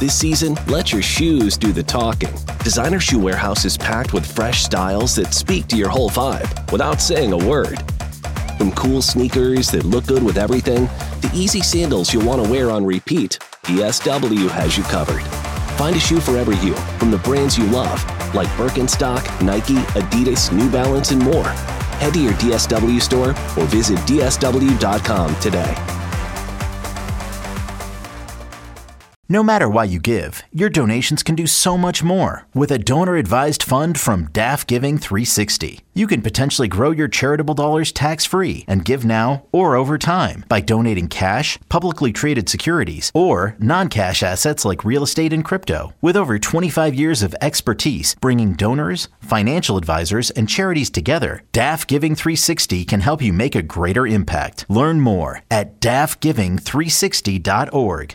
This season, let your shoes do the talking. Designer Shoe Warehouse is packed with fresh styles that speak to your whole vibe without saying a word. From cool sneakers that look good with everything, to easy sandals you'll want to wear on repeat, DSW has you covered. Find a shoe for every you from the brands you love, like Birkenstock, Nike, Adidas, New Balance, and more. Head to your DSW store or visit dsw.com today. No matter why you give, your donations can do so much more. With a donor-advised fund from DAF Giving 360, you can potentially grow your charitable dollars tax-free and give now or over time by donating cash, publicly traded securities, or non-cash assets like real estate and crypto. With over 25 years of expertise bringing donors, financial advisors, and charities together, DAF Giving 360 can help you make a greater impact. Learn more at dafgiving360.org.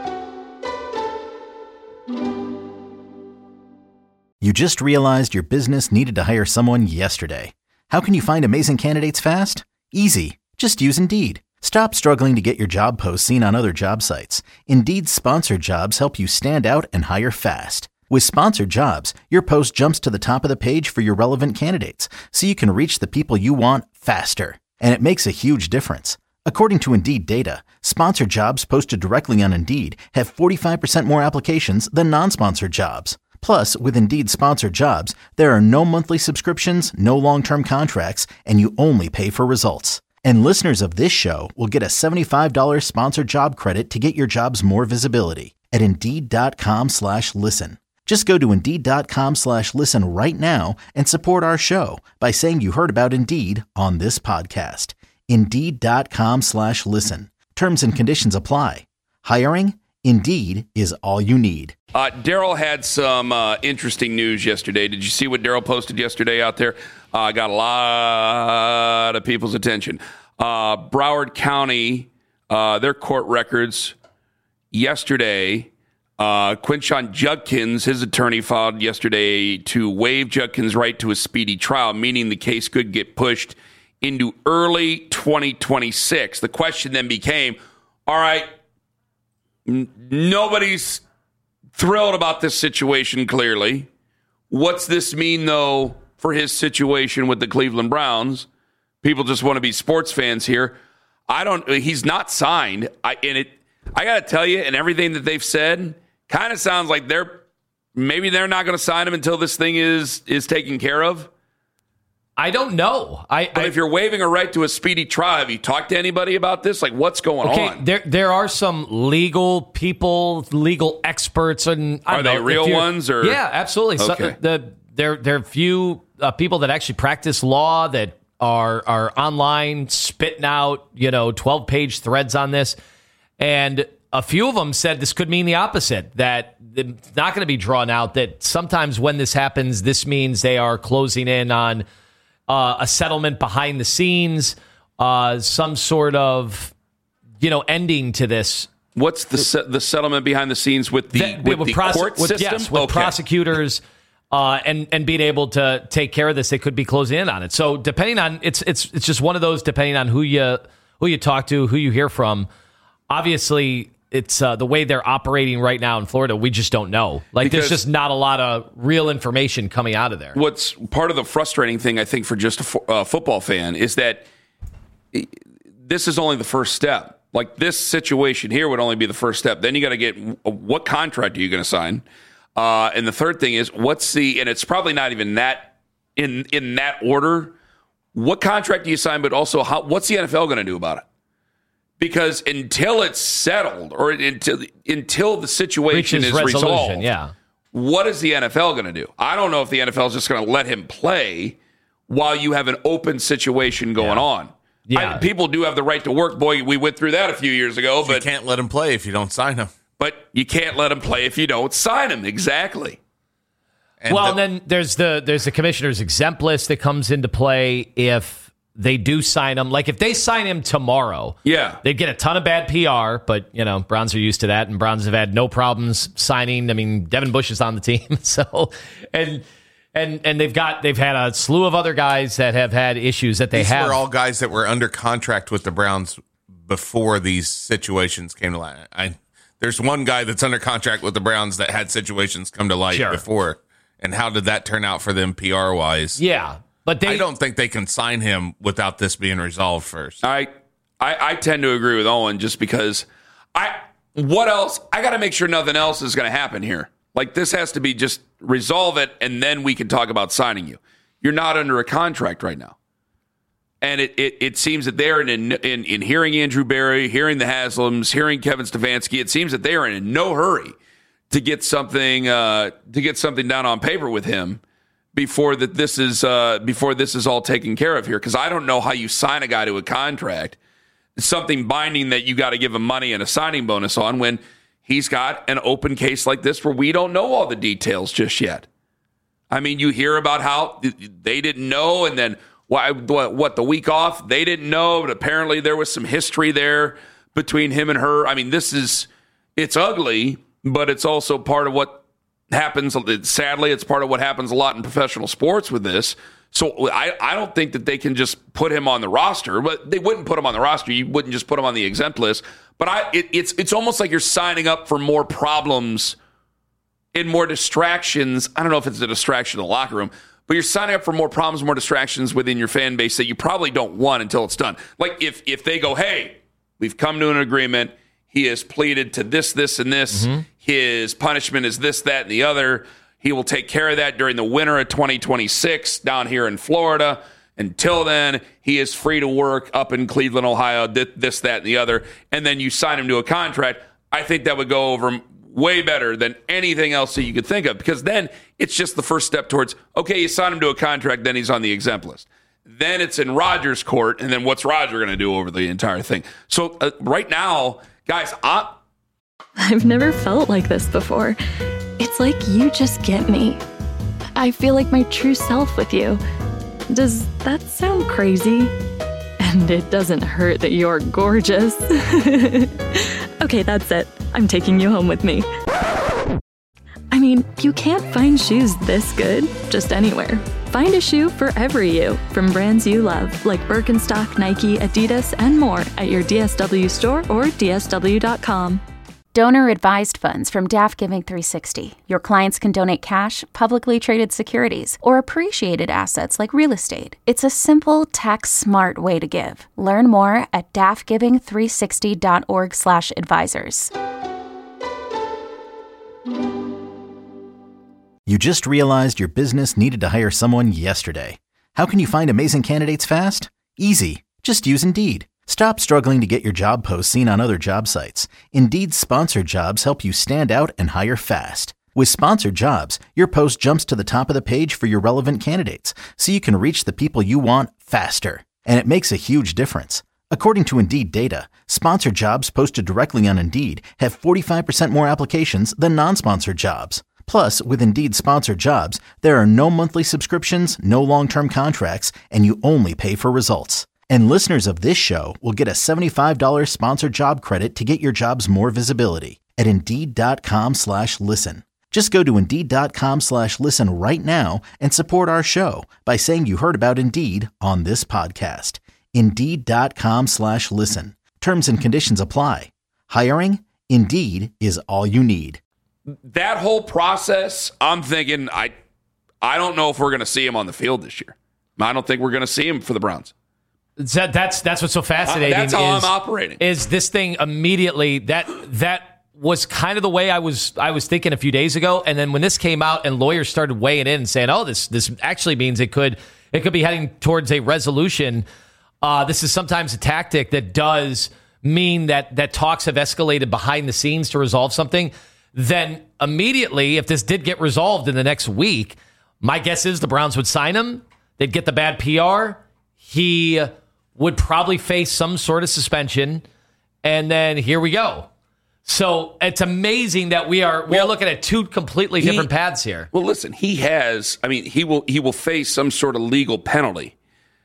You just realized your business needed to hire someone yesterday. How can you find amazing candidates fast? Easy. Just use Indeed. Stop struggling to get your job posts seen on other job sites. Indeed's sponsored jobs help you stand out and hire fast. With sponsored jobs, your post jumps to the top of the page for your relevant candidates, so you can reach the people you want faster. And it makes a huge difference. According to Indeed data, sponsored jobs posted directly on Indeed have 45% more applications than non-sponsored jobs. Plus, with Indeed sponsored jobs, there are no monthly subscriptions, no long-term contracts, and you only pay for results. And listeners of this show will get a $75 sponsored job credit to get your jobs more visibility at Indeed.com/listen. Just go to Indeed.com/listen right now and support our show by saying you heard about Indeed on this podcast. Indeed.com/listen. Terms and conditions apply. Hiring? Indeed is all you need. Daryl had some interesting news yesterday. Did you see what Daryl posted yesterday out there? Got a lot of people's attention. Broward County, their court records yesterday, Quinshon Judkins, his attorney, filed yesterday to waive Judkins' right to a speedy trial, meaning the case could get pushed into early 2026. The question then became, all right, nobody's thrilled about this situation, clearly. What's this mean, though, for his situation with the Cleveland Browns? People just want to be sports fans here. He's not signed. I got to tell you, and everything that they've said kind of sounds like maybe they're not going to sign him until this thing is taken care of. I don't know. But if you're waiving a right to a speedy trial, have you talked to anybody about this? Like, what's going on? There are some legal people, legal experts, and are they real ones? Or yeah, absolutely. Okay. So, there are few people that actually practice law that are online spitting out 12-page threads on this, and a few of them said this could mean the opposite, that it's not going to be drawn out. That sometimes when this happens, this means they are closing in on a settlement behind the scenes, some sort of, ending to this. What's the settlement behind the scenes with the court system? Yes, with prosecutors and being able to take care of this, they could be closing in on it. So depending on it's just one of those, depending on who you talk to, who you hear from. Obviously, it's the way they're operating right now in Florida. We just don't know. There's just not a lot of real information coming out of there. What's part of the frustrating thing, I think, for just a football fan is that this is only the first step. Like, this situation here would only be the first step. Then you got to get what contract are you going to sign? And the third thing is and it's probably not even that in that order. What contract do you sign? But also, what's the NFL going to do about it? Because until it's settled or until the situation is resolved, what is the NFL going to do? I don't know if the NFL is just going to let him play while you have an open situation going on. Yeah. People do have the right to work. Boy, we went through that a few years ago. But you can't let him play if you don't sign him. But you can't let him play if you don't sign him. Exactly. And then there's the commissioner's exempt list that comes into play if they do sign him. Like, if they sign him tomorrow, they get a ton of bad PR, but, Browns are used to that, and Browns have had no problems signing. I mean, Devin Bush is on the team, so, and they've had a slew of other guys that have had issues that These were all guys that were under contract with the Browns before these situations came to light. there's one guy that's under contract with the Browns that had situations come to light before. And how did that turn out for them PR-wise? Yeah, but I don't think they can sign him without this being resolved first. I tend to agree with Owen just because what else? I got to make sure nothing else is going to happen here. Like, this has to be just resolve it, and then we can talk about signing you. You're not under a contract right now. And it seems that they're in hearing Andrew Berry, hearing the Haslams, hearing Kevin Stefanski, it seems that they are in no hurry to get something down on paper with him before this is all taken care of here. Because I don't know how you sign a guy to a contract, something binding that you got to give him money and a signing bonus on, when he's got an open case like this where we don't know all the details just yet. I mean, you hear about how they didn't know, and then what the week off they didn't know, but apparently there was some history there between him and her. I mean, it's ugly. But it's also part of what happens. Sadly, it's part of what happens a lot in professional sports with this. So I don't think that they can just put him on the roster. But they wouldn't put him on the roster. You wouldn't just put him on the exempt list. But it's almost like you're signing up for more problems and more distractions. I don't know if it's a distraction in the locker room, but you're signing up for more problems, more distractions within your fan base that you probably don't want until it's done. Like if they go, hey, we've come to an agreement. He has pleaded to this, and this. Mm-hmm. His punishment is this, that, and the other. He will take care of that during the winter of 2026 down here in Florida. Until then, he is free to work up in Cleveland, Ohio, this, that, and the other. And then you sign him to a contract. I think that would go over way better than anything else that you could think of, because then it's just the first step towards, okay, you sign him to a contract, then he's on the exempt list. Then it's in Rodgers' court, and then what's Roger going to do over the entire thing? So right now, guys, I've never felt like this before. It's like you just get me. I feel like my true self with you. Does that sound crazy? And it doesn't hurt that you're gorgeous. Okay, that's it. I'm taking you home with me. I mean, you can't find shoes this good just anywhere. Find a shoe for every you, from brands you love, like Birkenstock, Nike, Adidas, and more at your DSW store or DSW.com. Donor-advised funds from Daft Giving 360. Your clients can donate cash, publicly traded securities, or appreciated assets like real estate. It's a simple, tax-smart way to give. Learn more at daftgiving360.org/advisors. You just realized your business needed to hire someone yesterday. How can you find amazing candidates fast? Easy. Just use Indeed. Stop struggling to get your job posts seen on other job sites. Indeed's sponsored jobs help you stand out and hire fast. With sponsored jobs, your post jumps to the top of the page for your relevant candidates, so you can reach the people you want faster. And it makes a huge difference. According to Indeed data, sponsored jobs posted directly on Indeed have 45% more applications than non-sponsored jobs. Plus, with Indeed sponsored jobs, there are no monthly subscriptions, no long-term contracts, and you only pay for results. And listeners of this show will get a $75 sponsored job credit to get your jobs more visibility at Indeed.com/listen. Just go to Indeed.com/listen right now and support our show by saying you heard about Indeed on this podcast. Indeed.com/listen. Terms and conditions apply. Hiring? Indeed is all you need. That whole process, I'm thinking, I don't know if we're going to see him on the field this year. I don't think we're going to see him for the Browns. That's what's so fascinating. That's how I'm operating. Is this thing immediately that was kind of the way I was thinking a few days ago, and then when this came out and lawyers started weighing in and saying, "Oh, this actually means it could be heading towards a resolution." This is sometimes a tactic that does mean that talks have escalated behind the scenes to resolve something. Then immediately, if this did get resolved in the next week, my guess is the Browns would sign him. They'd get the bad PR. He would probably face some sort of suspension, and then here we go. So it's amazing that we are looking at two completely different paths here. Well, listen, he will face some sort of legal penalty.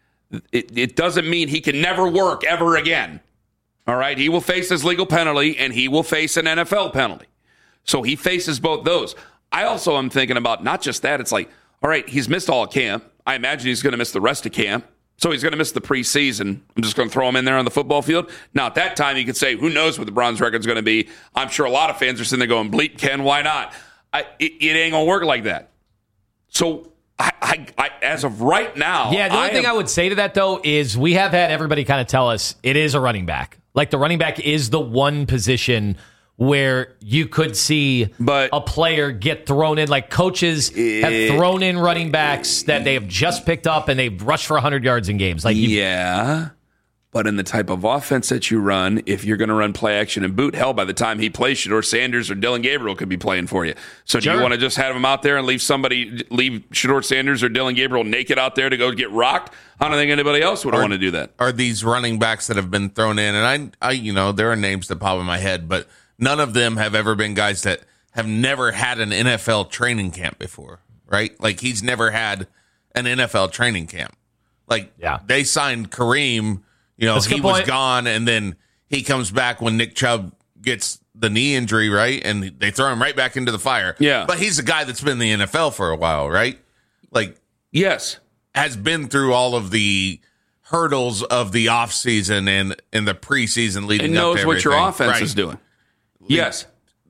It doesn't mean he can never work ever again. All right, he will face his legal penalty, and he will face an NFL penalty. So he faces both those. I also am thinking about not just that. It's like, all right, he's missed all of camp. I imagine he's going to miss the rest of camp. So he's going to miss the preseason. I'm just going to throw him in there on the football field. Now, at that time, you could say, who knows what the Browns record's going to be. I'm sure a lot of fans are sitting there going, bleep, Ken, why not? It ain't going to work like that. So I as of right now. Yeah, the only thing I would say to that, though, is we have had everybody kind of tell us it is a running back. Like the running back is the one position where you could see a player get thrown in. Like coaches have thrown in running backs that they have just picked up and they've rushed for 100 yards in games. Like but in the type of offense that you run, if you're going to run play action and boot, hell, by the time he plays, Shedeur Sanders or Dylan Gabriel could be playing for you. So do you want to just have him out there and leave Shedeur Sanders or Dylan Gabriel naked out there to go get rocked? I don't think anybody else would want to do that. Are these running backs that have been thrown in, and I there are names that pop in my head, but none of them have ever been guys that have never had an NFL training camp before, right? Like he's never had an NFL training camp. Like they signed Kareem. He was gone, and then he comes back when Nick Chubb gets the knee injury, right? And they throw him right back into the fire. Yeah. But he's a guy that's been in the NFL for a while, right? Like, yes. Has been through all of the hurdles of the offseason and in the preseason leading up to everything. And knows what your offense is doing. Yes.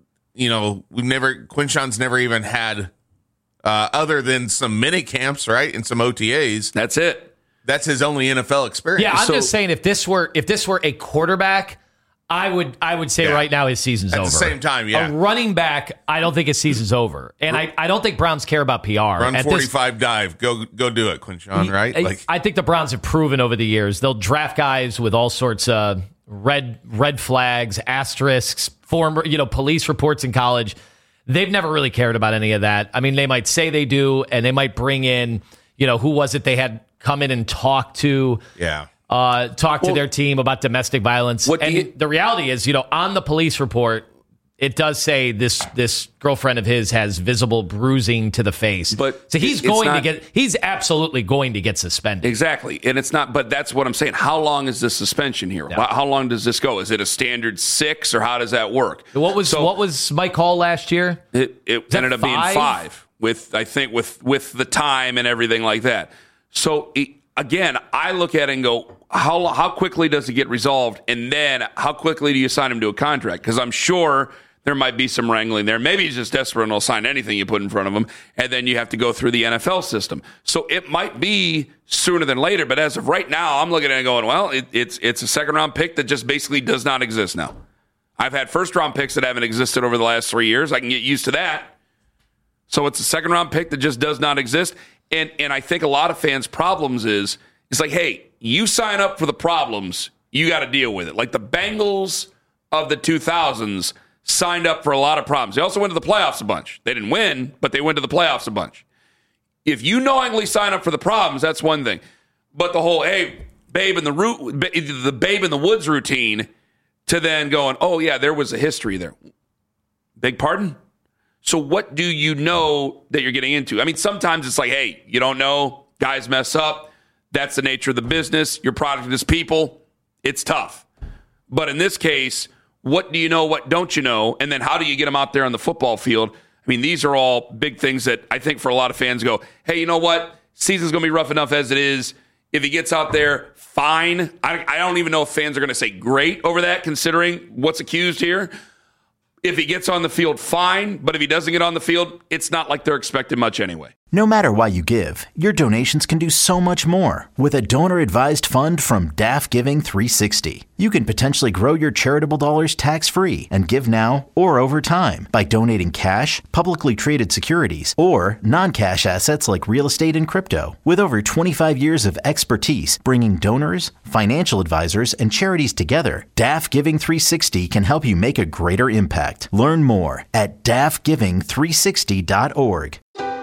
Quinshon's never even had, other than some mini camps, right? And some OTAs. That's it. That's his only NFL experience. Yeah, I'm just saying if this were a quarterback, I would say right now his season's over. At the same time, a running back, I don't think his season's over, and I don't think Browns care about PR. Run 45 dive, go do it, Quinshon. Right? I think the Browns have proven over the years they'll draft guys with all sorts of red flags, asterisks, former police reports in college. They've never really cared about any of that. I mean, they might say they do, and they might bring in who was it they had come in and talk to their team about domestic violence. The reality is, on the police report, it does say this girlfriend of his has visible bruising to the face. But so he's absolutely going to get suspended. Exactly. And it's not, but that's what I'm saying. How long is this suspension here? Yeah. How long does this go? Is it a standard 6 or how does that work? What was Mike Hall last year? It ended up being 5 with the time and everything like that. So, again, I look at it and go, how quickly does it get resolved? And then how quickly do you sign him to a contract? Because I'm sure there might be some wrangling there. Maybe he's just desperate and will sign anything you put in front of him. And then you have to go through the NFL system. So it might be sooner than later. But as of right now, I'm looking at it and going, well, it's a second-round pick that just basically does not exist now. I've had first-round picks that haven't existed over the last 3 years. I can get used to that. So it's a second-round pick that just does not exist. And I think a lot of fans' problems is like, hey, you sign up for the problems, you got to deal with it. Like the Bengals of the 2000s signed up for a lot of problems. They also went to the playoffs a bunch. They didn't win, but they went to the playoffs a bunch. If you knowingly sign up for the problems, that's one thing. But the whole, hey, the Babe in the Woods routine to then going, oh, yeah, there was a history there. Beg pardon? So what do you know that you're getting into? I mean, sometimes it's like, hey, you don't know. Guys mess up. That's the nature of the business. Your product is people. It's tough. But in this case, what do you know? What don't you know? And then how do you get them out there on the football field? I mean, these are all big things that I think for a lot of fans go, hey, you know what? Season's going to be rough enough as it is. If he gets out there, fine. I don't even know if fans are going to say great over that, considering what's accused here. If he gets on the field, fine. But if he doesn't get on the field, it's not like they're expecting much anyway. No matter why you give, your donations can do so much more with a donor-advised fund from DAF Giving 360. You can potentially grow your charitable dollars tax-free and give now or over time by donating cash, publicly traded securities, or non-cash assets like real estate and crypto. With over 25 years of expertise bringing donors, financial advisors, and charities together, DAF Giving 360 can help you make a greater impact. Learn more at dafgiving360.org.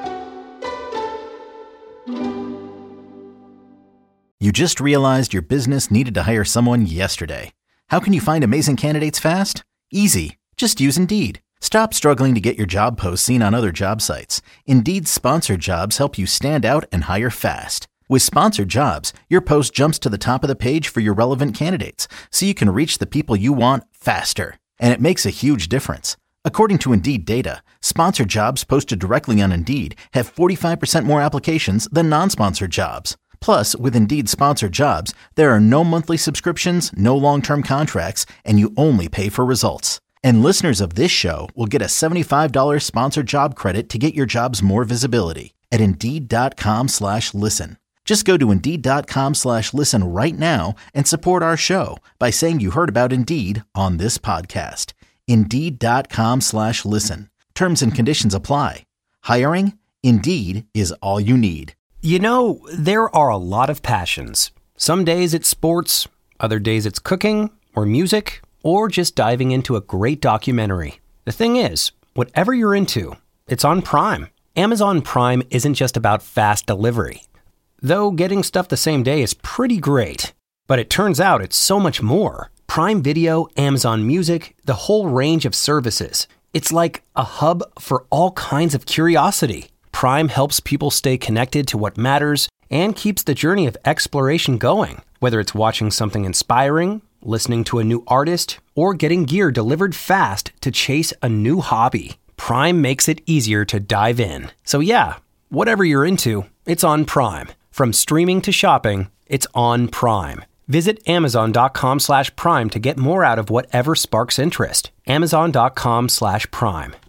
You just realized your business needed to hire someone yesterday. How can you find amazing candidates fast? Easy. Just use Indeed. Stop struggling to get your job posts seen on other job sites. Indeed's sponsored jobs help you stand out and hire fast. With sponsored jobs, your post jumps to the top of the page for your relevant candidates, so you can reach the people you want faster. And it makes a huge difference. According to Indeed data, sponsored jobs posted directly on Indeed have 45% more applications than non-sponsored jobs. Plus, with Indeed Sponsored Jobs, there are no monthly subscriptions, no long-term contracts, and you only pay for results. And listeners of this show will get a $75 sponsored job credit to get your jobs more visibility at Indeed.com/listen. Just go to Indeed.com/listen right now and support our show by saying you heard about Indeed on this podcast. Indeed.com/listen. Terms and conditions apply. Hiring? Indeed is all you need. You know, there are a lot of passions. Some days it's sports, other days it's cooking or music, or just diving into a great documentary. The thing is, whatever you're into, it's on Prime. Amazon Prime isn't just about fast delivery. Though getting stuff the same day is pretty great. But it turns out it's so much more. Prime Video, Amazon Music, the whole range of services. It's like a hub for all kinds of curiosity. Prime helps people stay connected to what matters and keeps the journey of exploration going. Whether it's watching something inspiring, listening to a new artist, or getting gear delivered fast to chase a new hobby, Prime makes it easier to dive in. So yeah, whatever you're into, it's on Prime. From streaming to shopping, it's on Prime. Visit Amazon.com/Prime to get more out of whatever sparks interest. Amazon.com/Prime.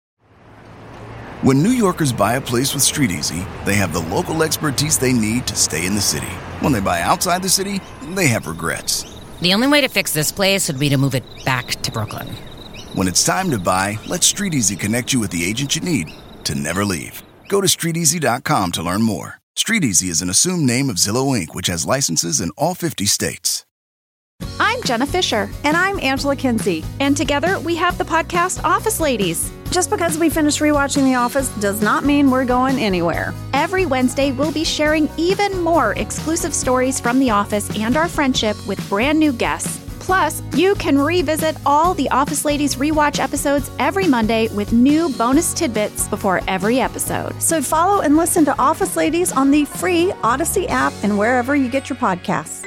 When New Yorkers buy a place with StreetEasy, they have the local expertise they need to stay in the city. When they buy outside the city, they have regrets. The only way to fix this place would be to move it back to Brooklyn. When it's time to buy, let StreetEasy connect you with the agent you need to never leave. Go to StreetEasy.com to learn more. StreetEasy is an assumed name of Zillow Inc., which has licenses in all 50 states. I'm Jenna Fisher. And I'm Angela Kinsey. And together we have the podcast Office Ladies. Just because we finished rewatching The Office does not mean we're going anywhere. Every Wednesday, we'll be sharing even more exclusive stories from The Office and our friendship with brand new guests. Plus, you can revisit all the Office Ladies rewatch episodes every Monday with new bonus tidbits before every episode. So follow and listen to Office Ladies on the free Odyssey app and wherever you get your podcasts.